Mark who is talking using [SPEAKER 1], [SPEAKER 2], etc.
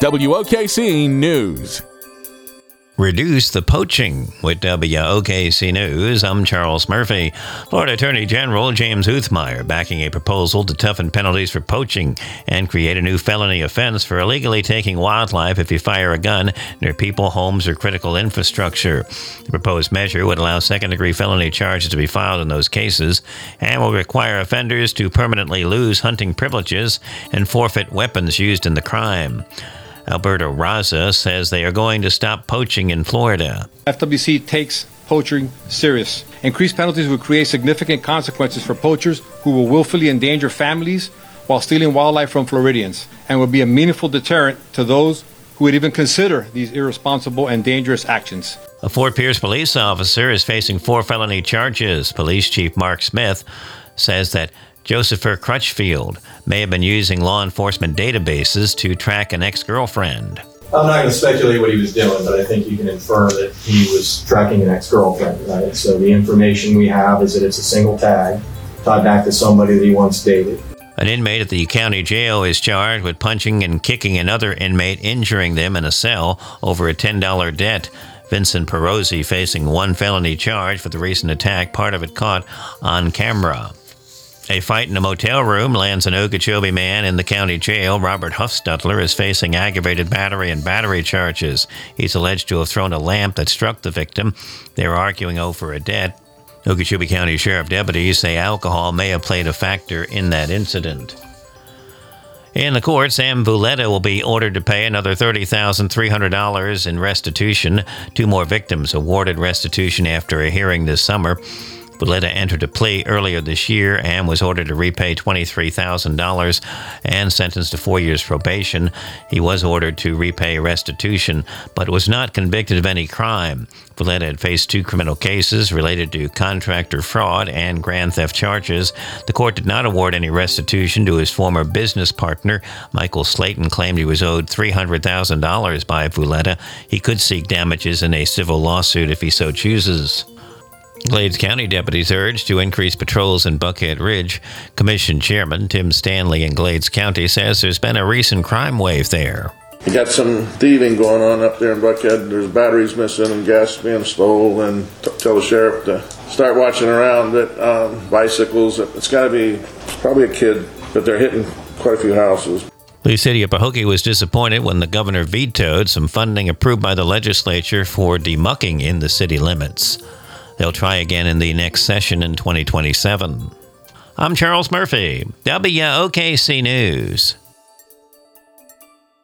[SPEAKER 1] WOKC News.
[SPEAKER 2] Reduce the poaching with WOKC News. I'm Charles Murphy. Florida Attorney General James Uthmeier backing a proposal to toughen penalties for poaching and create a new felony offense for illegally taking wildlife if you fire a gun near people, homes, or critical infrastructure. The proposed measure would allow second-degree felony charges to be filed in those cases and will require offenders to permanently lose hunting privileges and forfeit weapons used in the crime. Alberto Raza says they are going to stop poaching in Florida.
[SPEAKER 3] FWC takes poaching serious. Increased penalties will create significant consequences for poachers who will willfully endanger families while stealing wildlife from Floridians, and will be a meaningful deterrent to those who would even consider these irresponsible and dangerous actions.
[SPEAKER 2] A Fort Pierce police officer is facing 4 felony charges. Police Chief Mark Smith says that Josepher Crutchfield may have been using law enforcement databases to track an ex-girlfriend.
[SPEAKER 4] I'm not going to speculate what he was doing, but I think you can infer that he was tracking an ex-girlfriend, right? So the information we have is that it's a single tag tied back to somebody that he once dated.
[SPEAKER 2] An inmate at the county jail is charged with punching and kicking another inmate, injuring them in a cell over a $10 debt. Vincent Perozzi facing 1 felony charge for the recent attack, part of it caught on camera. A fight in a motel room lands an Okeechobee man in the county jail. Robert Huffstutler is facing aggravated battery and battery charges. He's alleged to have thrown a lamp that struck the victim. They're arguing over a debt. Okeechobee County Sheriff deputies say alcohol may have played a factor in that incident. In the court, Sam Vuleta will be ordered to pay another $30,300 in restitution. 2 more victims awarded restitution after a hearing this summer. Vuleta entered a plea earlier this year and was ordered to repay $23,000 and sentenced to 4 years probation. He was ordered to repay restitution, but was not convicted of any crime. Vuleta had faced 2 criminal cases related to contractor fraud and grand theft charges. The court did not award any restitution to his former business partner. Michael Slayton claimed he was owed $300,000 by Vuleta. He could seek damages in a civil lawsuit if he so chooses. Glades County deputies urged to increase patrols in Buckhead Ridge. Commission Chairman Tim Stanley in Glades County says there's been a recent crime wave there.
[SPEAKER 5] You got some thieving going on up there in Buckhead. There's batteries missing and gas being stolen. Tell the sheriff to start watching around at bicycles. It's got to be probably a kid, but they're hitting quite a few houses.
[SPEAKER 2] The city of Pahokee was disappointed when the governor vetoed some funding approved by the legislature for demucking in the city limits. They'll try again in the next session in 2027. I'm Charles Murphy, WOKC News.